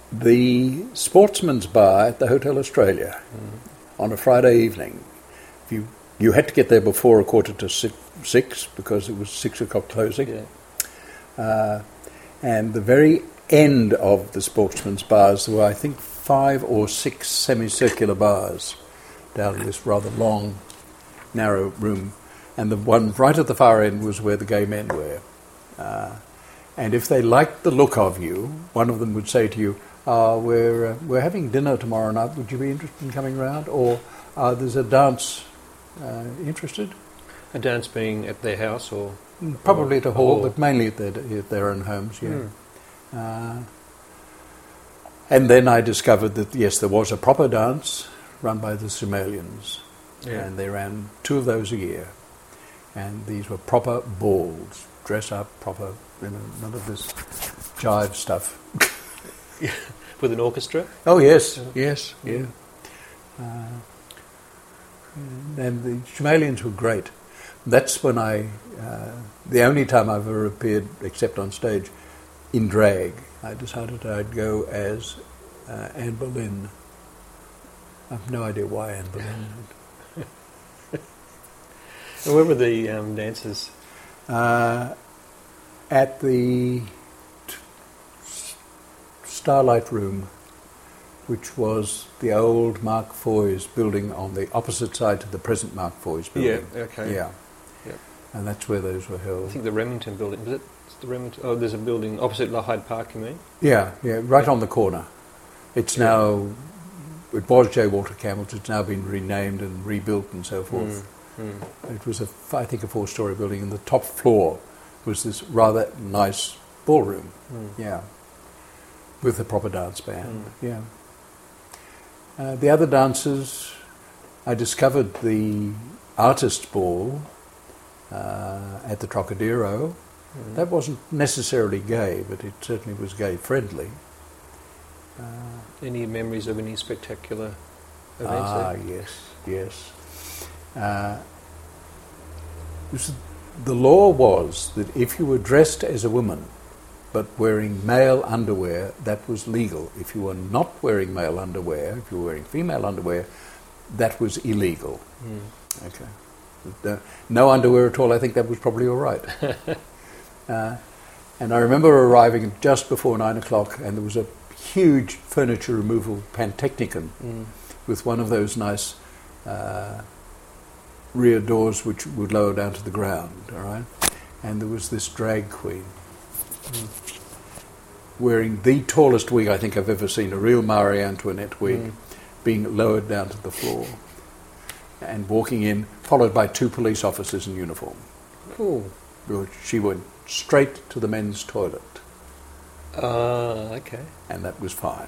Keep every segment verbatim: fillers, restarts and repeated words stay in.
the Sportsman's Bar at the Hotel Australia mm. on a Friday evening. If you you had to get there before a quarter to six, six because it was six o'clock closing. Yeah. Uh, and the very end of the Sportsman's Bars, there were, I think, five or six semicircular bars down this rather long, narrow room. And the one right at the far end was where the gay men were. Uh, and if they liked the look of you, one of them would say to you, uh, we're, uh, we're having dinner tomorrow night, would you be interested in coming round? Or uh, there's a dance, uh, interested? A dance being at their house or? Probably or at a hall, hall. but mainly at their, at their own homes, yeah. Mm. Uh, and then I discovered that, yes, there was a proper dance run by the Somalians. Yeah. And they ran two of those a year. And these were proper balls, dress up, proper, you know, none of this jive stuff. With an orchestra? Oh, yes, yes, yeah. Uh, and the Somalians were great. That's when I, uh, the only time I've ever appeared, except on stage, in drag. I decided I'd go as uh, Anne Boleyn. I have no idea why Anne Boleyn. And where were the um, dances? Uh, at the t- Starlight Room, which was the old Mark Foy's building on the opposite side to the present Mark Foy's building. Yeah, okay. Yeah. Yep. And that's where those were held. I think the Remington building, was it? It's the Remington, oh, there's a building opposite La Hyde Park, you mean? Yeah, yeah, right on the corner. It's yeah. now, it was J. Walter Campbell's, it's now been renamed and rebuilt and so forth. Mm. Mm. It was, a, I think, a four-storey building, and the top floor was this rather nice ballroom, mm. yeah, with a proper dance band, mm. yeah. Uh, the other dances, I discovered the Artists' Ball uh, at the Trocadero. Mm. That wasn't necessarily gay, but it certainly was gay-friendly. Uh, any memories of any spectacular events ah, there? yes, yes. Uh, was, the law was that if you were dressed as a woman but wearing male underwear, that was legal. If you were not wearing male underwear, if you were wearing female underwear, that was illegal. Mm. Okay. But, uh, no underwear at all, I think that was probably all right. uh, and I remember arriving just before nine o'clock, and there was a huge furniture removal pantechnicon mm. with one of those nice uh, rear doors which would lower down to the ground, all right? And there was this drag queen mm. wearing the tallest wig I think I've ever seen, a real Marie Antoinette wig, mm. being lowered down to the floor and walking in, followed by two police officers in uniform. Cool. She went straight to the men's toilet. Ah, uh, okay. And that was fine.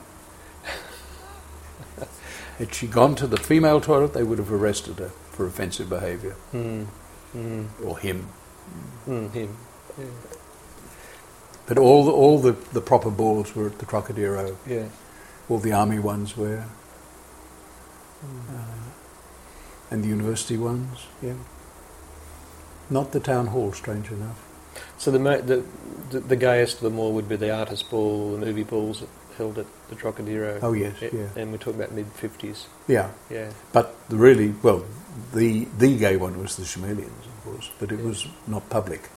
Had she gone to the female toilet, they would have arrested her for offensive behaviour. Mm. Mm. Or him. Mm, him. Yeah. But all the, all the, the proper balls were at the Trocadero. Yeah. All the army ones were. Mm. Uh, and the university ones, yeah. Not the town hall, strange enough. So the, the the the gayest of them all would be the artist ball, the movie balls held at the Trocadero. Oh yes, yeah. And we're talking about mid fifties. Yeah, yeah. But the really well, the the gay one was the Somalians, of course, but it yeah. was not public.